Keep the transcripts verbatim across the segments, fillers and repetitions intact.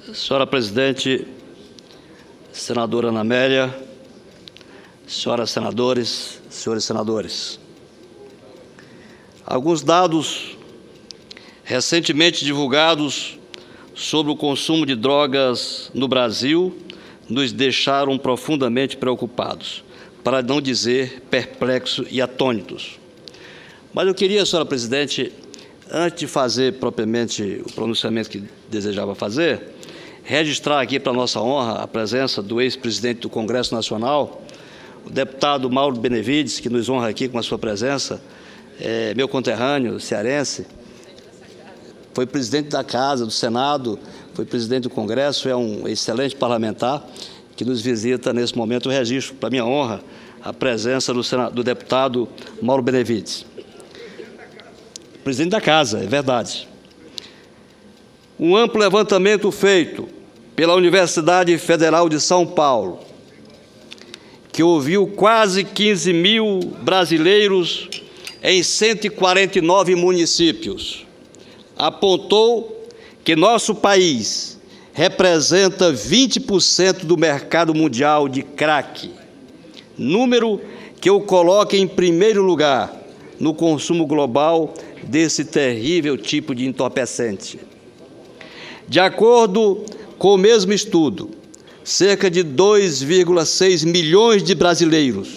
Senhora Presidente, Senadora Ana Amélia, senhoras senadores, senhores senadores. Alguns dados recentemente divulgados sobre o consumo de drogas no Brasil nos deixaram profundamente preocupados, para não dizer perplexos e atônitos. Mas eu queria, senhora Presidente, antes de fazer propriamente o pronunciamento que desejava fazer, registrar aqui para nossa honra a presença do ex-presidente do Congresso Nacional, o deputado Mauro Benevides, que nos honra aqui com a sua presença, é, meu conterrâneo cearense, foi presidente da Casa, do Senado, foi presidente do Congresso, é um excelente parlamentar que nos visita nesse momento. Eu registro, para minha honra, a presença do, Senado, do deputado Mauro Benevides. Presidente da Casa, é verdade. Um amplo levantamento feito pela Universidade Federal de São Paulo, que ouviu quase quinze mil brasileiros em cento e quarenta e nove municípios, apontou que nosso país representa vinte por cento do mercado mundial de crack, número que o coloca em primeiro lugar no consumo global desse terrível tipo de entorpecente. De acordo com o mesmo estudo, cerca de dois vírgula seis milhões de brasileiros,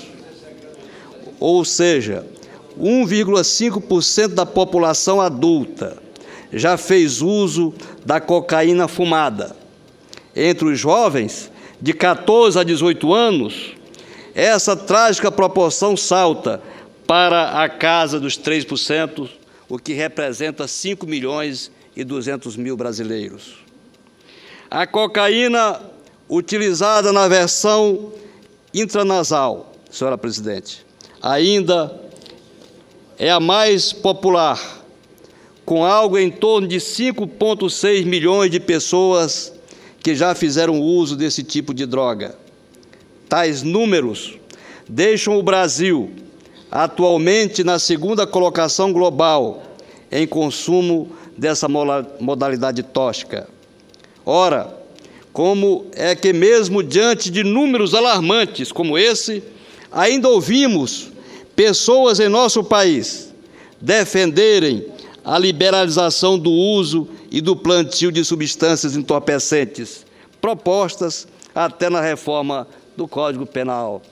ou seja, um vírgula cinco por cento da população adulta, já fez uso da cocaína fumada. Entre os jovens, de quatorze a dezoito anos, essa trágica proporção salta para a casa dos três por cento, o que representa cinco milhões e duzentos mil brasileiros. A cocaína utilizada na versão intranasal, senhora Presidente, ainda é a mais popular, com algo em torno de cinco vírgula seis milhões de pessoas que já fizeram uso desse tipo de droga. Tais números deixam o Brasil atualmente na segunda colocação global em consumo dessa modalidade tóxica. Ora, como é que mesmo diante de números alarmantes como esse, ainda ouvimos pessoas em nosso país defenderem a liberalização do uso e do plantio de substâncias entorpecentes, propostas até na reforma do Código Penal?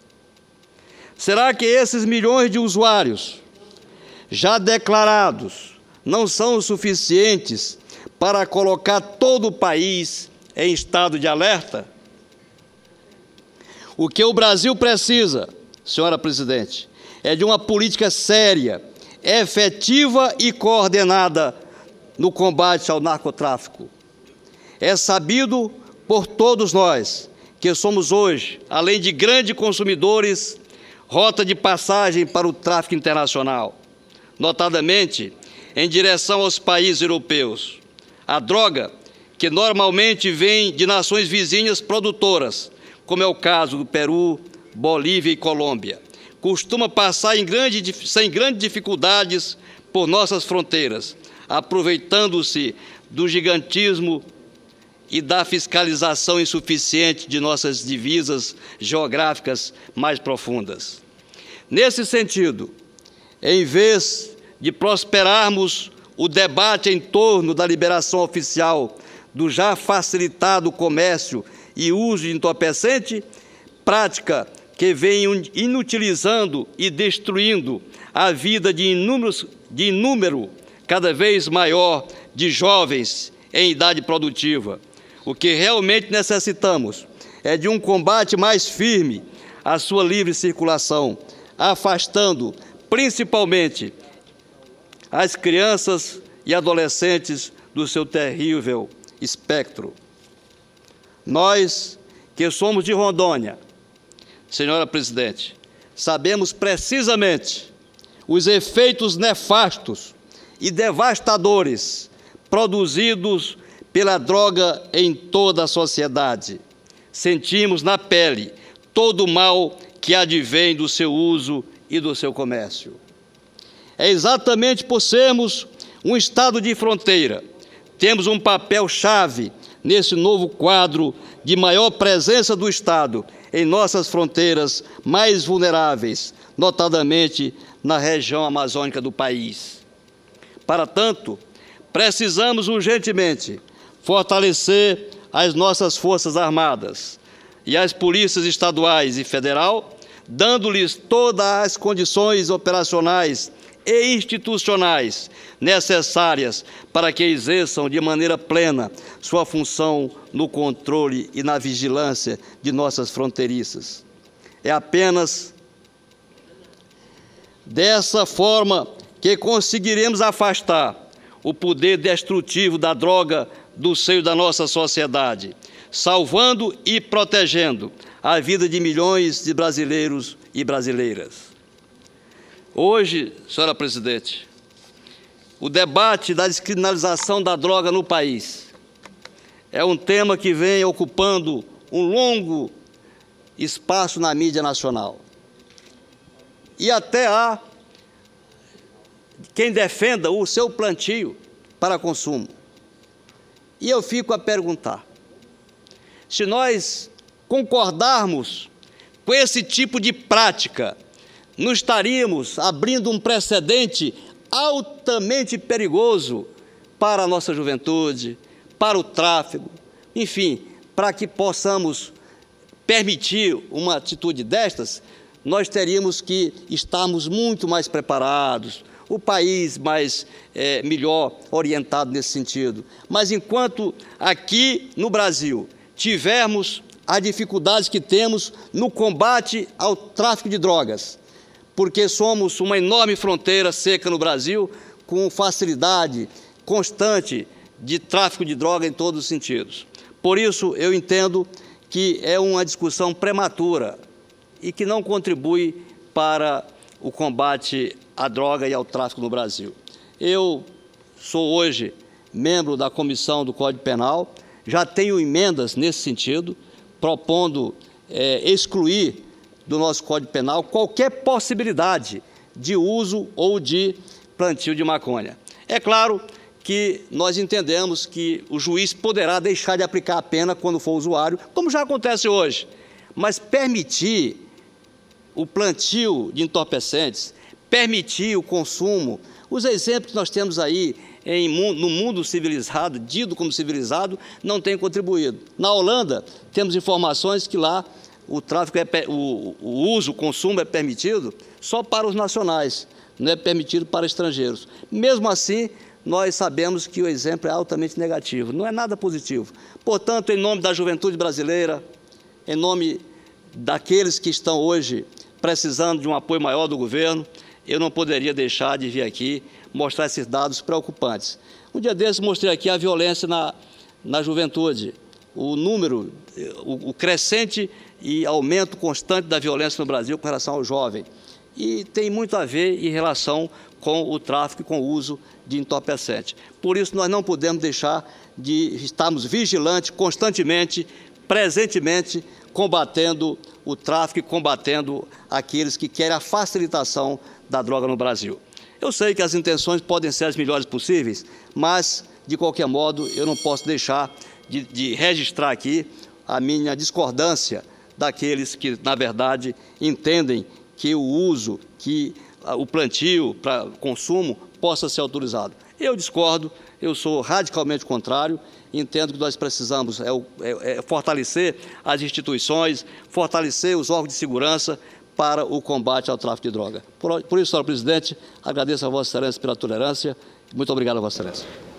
Será que esses milhões de usuários já declarados não são os suficientes para colocar todo o país em estado de alerta? O que o Brasil precisa, senhora Presidente, é de uma política séria, efetiva e coordenada no combate ao narcotráfico. É sabido por todos nós que somos hoje, além de grandes consumidores, rota de passagem para o tráfico internacional, notadamente em direção aos países europeus. A droga, que normalmente vem de nações vizinhas produtoras, como é o caso do Peru, Bolívia e Colômbia, costuma passar em grande, sem grandes dificuldades por nossas fronteiras, aproveitando-se do gigantismo e da fiscalização insuficiente de nossas divisas geográficas mais profundas. Nesse sentido, em vez de prosperarmos o debate em torno da liberação oficial do já facilitado comércio e uso de entorpecente, prática que vem inutilizando e destruindo a vida de inúmeros, de inúmero cada vez maior de jovens em idade produtiva. O que realmente necessitamos é de um combate mais firme à sua livre circulação, afastando principalmente as crianças e adolescentes do seu terrível espectro. Nós, que somos de Rondônia, senhora Presidente, sabemos precisamente os efeitos nefastos e devastadores produzidos pela droga em toda a sociedade. Sentimos na pele todo o mal que advém do seu uso e do seu comércio. É exatamente por sermos um estado de fronteira, temos um papel-chave nesse novo quadro de maior presença do Estado em nossas fronteiras mais vulneráveis, notadamente na região amazônica do país. Para tanto, precisamos urgentemente fortalecer as nossas Forças Armadas e as polícias estaduais e federal, dando-lhes todas as condições operacionais e institucionais necessárias para que exerçam de maneira plena sua função no controle e na vigilância de nossas fronteiriças. É apenas dessa forma que conseguiremos afastar o poder destrutivo da droga do seio da nossa sociedade, salvando e protegendo a vida de milhões de brasileiros e brasileiras. Hoje, senhora presidente, o debate da descriminalização da droga no país é um tema que vem ocupando um longo espaço na mídia nacional. E até há quem defenda o seu plantio para consumo. E eu fico a perguntar, se nós concordarmos com esse tipo de prática, não estaríamos abrindo um precedente altamente perigoso para a nossa juventude, para o tráfico, enfim, para que possamos permitir uma atitude destas, nós teríamos que estarmos muito mais preparados, o país mais é, melhor orientado nesse sentido. Mas enquanto aqui no Brasil tivermos as dificuldades que temos no combate ao tráfico de drogas, porque somos uma enorme fronteira seca no Brasil, com facilidade constante de tráfico de droga em todos os sentidos. Por isso, eu entendo que é uma discussão prematura e que não contribui para o combate à droga e ao tráfico no Brasil. Eu sou hoje membro da Comissão do Código Penal, já tenho emendas nesse sentido, propondo é, excluir do nosso Código Penal qualquer possibilidade de uso ou de plantio de maconha. É claro que nós entendemos que o juiz poderá deixar de aplicar a pena quando for usuário, como já acontece hoje, mas permitir o plantio de entorpecentes, permitir o consumo, os exemplos que nós temos aí em, no mundo civilizado, dito como civilizado, não tem contribuído. Na Holanda, temos informações que lá o tráfico é, o, o uso, o consumo é permitido só para os nacionais, não é permitido para estrangeiros. Mesmo assim, nós sabemos que o exemplo é altamente negativo, não é nada positivo. Portanto, em nome da juventude brasileira, em nome daqueles que estão hoje precisando de um apoio maior do governo, eu não poderia deixar de vir aqui mostrar esses dados preocupantes. Um dia desses mostrei aqui a violência na, na juventude, o número, o, o crescente e aumento constante da violência no Brasil com relação ao jovem. E tem muito a ver em relação com o tráfico e com o uso de entorpecente. Por isso, nós não podemos deixar de estarmos vigilantes constantemente, presentemente, combatendo o tráfico e combatendo aqueles que querem a facilitação da droga no Brasil. Eu sei que as intenções podem ser as melhores possíveis, mas, de qualquer modo, eu não posso deixar de, de registrar aqui a minha discordância daqueles que, na verdade, entendem que o uso, que o plantio para consumo possa ser autorizado. Eu discordo, eu sou radicalmente contrário, entendo que nós precisamos é, é, é fortalecer as instituições, fortalecer os órgãos de segurança para o combate ao tráfico de droga. Por, por isso, senhor presidente, agradeço a Vossa Excelência pela tolerância. Muito obrigado a Vossa Excelência.